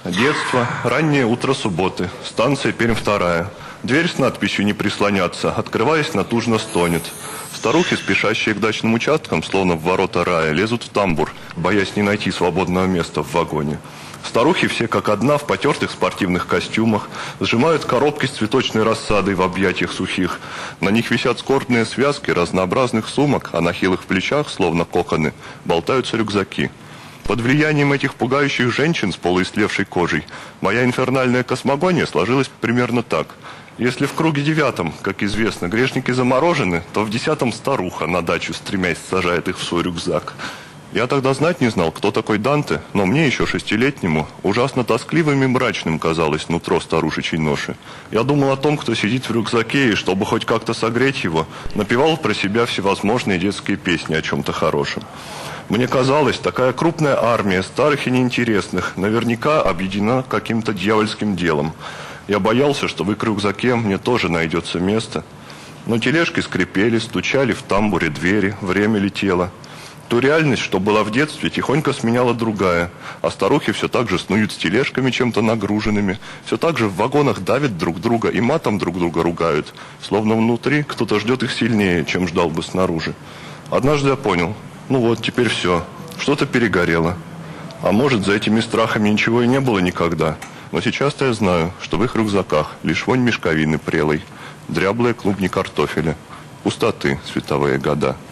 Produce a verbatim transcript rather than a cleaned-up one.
Детство, раннее утро субботы, станция Пермь-вторая. Дверь с надписью «Не прислоняться», открываясь, натужно стонет. Старухи, спешащие к дачным участкам, словно в ворота рая, лезут в тамбур, боясь не найти свободного места в вагоне. Старухи все как одна в потертых спортивных костюмах, сжимают коробки с цветочной рассадой в объятиях сухих. На них висят скорбные связки разнообразных сумок, а на хилых плечах, словно коконы, болтаются рюкзаки. Под влиянием этих пугающих женщин с полуистлевшей кожей моя инфернальная космогония сложилась примерно так. Если в круге девятом, как известно, грешники заморожены, то в десятом старуха на дачу, стремясь, сажает их в свой рюкзак. Я тогда знать не знал, кто такой Данте, но мне еще шестилетнему ужасно тоскливым и мрачным казалось нутро старушечьей ноши. Я думал о том, кто сидит в рюкзаке, и чтобы хоть как-то согреть его, напевал про себя всевозможные детские песни о чем-то хорошем. Мне казалось, такая крупная армия старых и неинтересных наверняка объединена каким-то дьявольским делом. Я боялся, что в их рюкзаке мне тоже найдется место. Но тележки скрипели, стучали в тамбуре двери, время летело. Ту реальность, что была в детстве, тихонько сменяла другая, а старухи все так же снуют с тележками чем-то нагруженными, все так же в вагонах давят друг друга и матом друг друга ругают, словно внутри кто-то ждет их сильнее, чем ждал бы снаружи. Однажды я понял, ну вот, теперь все, что-то перегорело. А может, за этими страхами ничего и не было никогда, но сейчас-то я знаю, что в их рюкзаках лишь вонь мешковины прелой, дряблые клубни картофеля, пустоты световые года.